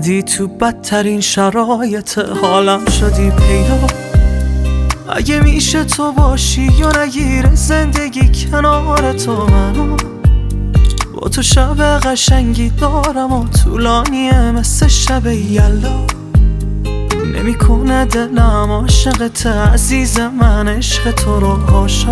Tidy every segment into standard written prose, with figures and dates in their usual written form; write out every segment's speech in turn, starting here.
اومدی تو بدترین شرایط حالم شدی پیدا. اگه میشه تو باشی یا نگیره زندگی کنار تو، منو با تو شب قشنگی دارم و طولانیه مثل شب یلا. نمیکنه دلم عاشقت عزیز من، عشق تو رو هاشا.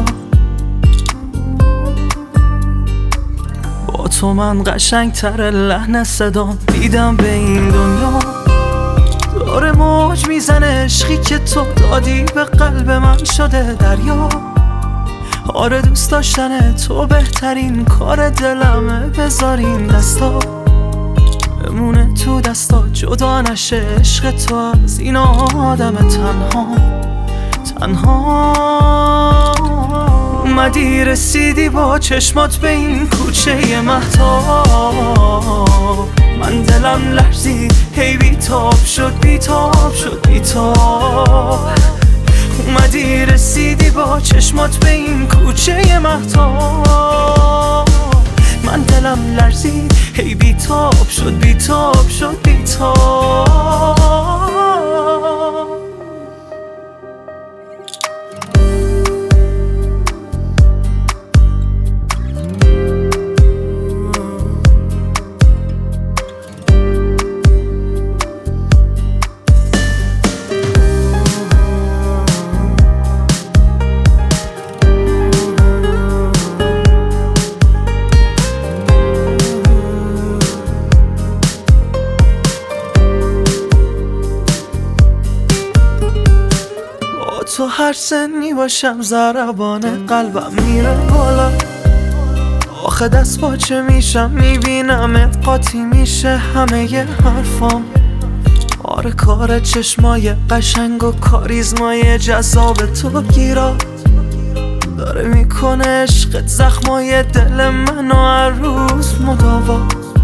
با تو من قشنگتر لحن صدام دیدم به این دنیا. داره موج میزنه عشقی که تو دادی به قلب من شده دریا. آره دوست داشتن تو بهترین کار دلمه، بذارین دستا بمونه تو دستا، جدا نشه عشق تو از این آدم تنها. اومدی رسیدی با چشمات به این کوچه مهتاب. من دلم لرزید هی بیتاب شد بیتاب شد بیتاب. اومدی رسیدی با چشمات به این کوچه مهتاب. من دلم لرزید هی بیتاب شد بیتاب شد بیتاب. تو هر سنی باشم ضربان قلبم میره بالا. آخه دست باچه میشم میبینم قاطی میشه همه ی حرفام. آره کار چشمای قشنگ و کاریزمای جذاب تو گیرات داره میکنه عشقت زخمای دل منو هر روز مداوا.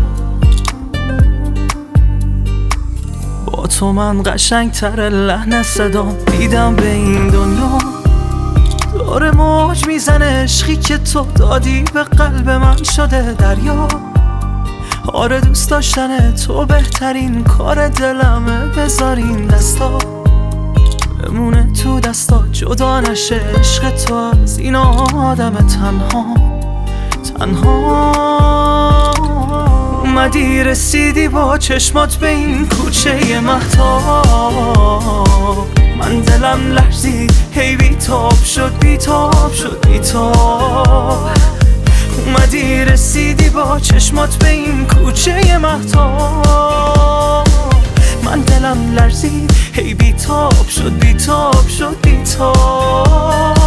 با تو من قشنگتر لحن صدام دیدم به این دنیا. داره موج میزنه عشقی که تو دادی به قلب من شده دریا. آره دوست داشتن تو بهترین کار دلمه، بذارین دستا بمونه تو دستا، جدا نشه عشق تو از این آدم تنها. اومدی رسیدی با چشمات به این کوچه مهتاب. من دلم لرزید هی بیتاب شد بیتاب شد بیتاب. اومدی رسیدی با چشمات به این کوچه مهتاب. من دلم لرزید هی بیتاب شد بیتاب شد بیتاب.